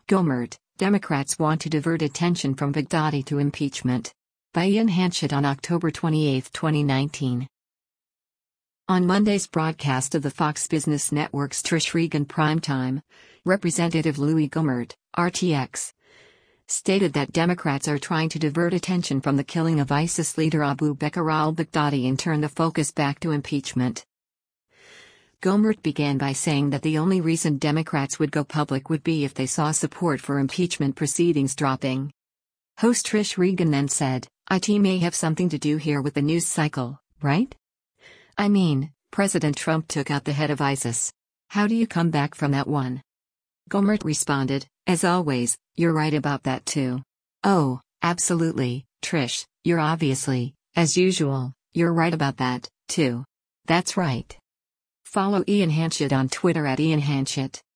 Gomert, Democrats want to divert attention from Baghdadi to impeachment. By Ian Hanchett on October 28, 2019. On Monday's broadcast of the Fox Business Network's Trish Regan Primetime, Representative Louis Gomert, RTX, stated that Democrats are trying to divert attention from the killing of ISIS leader Abu Bakr al-Baghdadi and turn the focus back to impeachment. Gomert began by saying that the only reason Democrats would go public would be if they saw support for impeachment proceedings dropping. Host Trish Regan then said, "IT may have something to do here with the news cycle, right? I mean, President Trump took out the head of ISIS. How do you come back from that one?" Gomert responded, "As always, you're right about that too." "Oh, absolutely, Trish, you're obviously, as usual, you're right about that, too. That's right." Follow Ian Hanchett on Twitter @IanHanchett.